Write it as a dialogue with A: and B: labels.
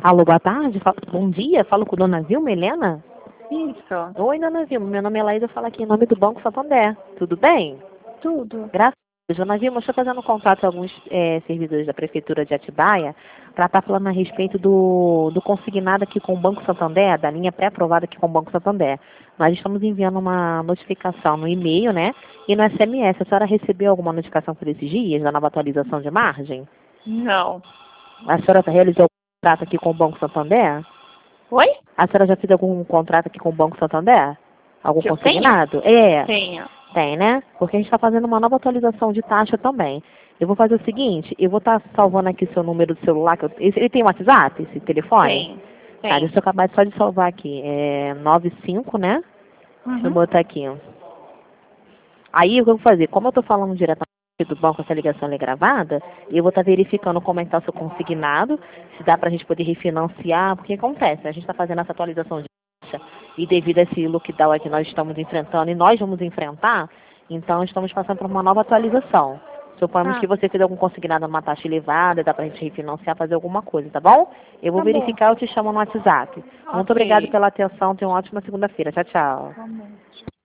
A: Alô, boa tarde. Bom dia. Falo com Dona Vilma Helena.
B: Isso.
A: Oi, Dona Vilma. Meu nome é Laísa. Eu falo aqui em nome do Banco Santander. Tudo bem?
B: Tudo.
A: Graças a Deus. Dona Vilma, eu estou fazendo contato com alguns servidores da Prefeitura de Atibaia para estar falando a respeito do consignado aqui com o Banco Santander, da linha pré-aprovada aqui com o Banco Santander. Nós estamos enviando uma notificação no e-mail, né? E no SMS. A senhora recebeu alguma notificação por esses dias da nova atualização de margem?
B: Não.
A: A senhora realizou algum contrato aqui com o Banco Santander?
B: Oi?
A: A senhora já fez algum contrato aqui com o Banco Santander? Algum
B: Que eu tenho?
A: consignado? É,
B: Tenho.
A: tem, né? Porque a gente está fazendo uma nova atualização de taxa também. Eu vou fazer o seguinte, eu vou estar salvando aqui seu número do celular. Ele tem WhatsApp, esse telefone?
B: Tem.
A: Tá,
B: Tem.
A: deixa eu acabar só de salvar aqui. É 95, né? Deixa eu
B: Uhum.
A: botar aqui. Aí o que eu vou fazer? Como eu estou falando diretamente do banco, essa ligação é gravada, eu vou estar verificando como é que está o seu consignado, se dá para a gente poder refinanciar, porque acontece, a gente está fazendo essa atualização de taxa e devido a esse lockdown aí que nós estamos enfrentando e nós vamos enfrentar, então estamos passando por uma nova atualização. Suponhamos
B: Ah,
A: que você fez algum consignado numa taxa elevada, dá para a gente refinanciar, fazer alguma coisa, tá bom? Eu vou
B: tá bom.
A: verificar, eu te chamo no WhatsApp. Muito obrigada
B: Ok.
A: pela atenção, tenha uma ótima segunda-feira. Tchau, tchau.
B: Tá bom.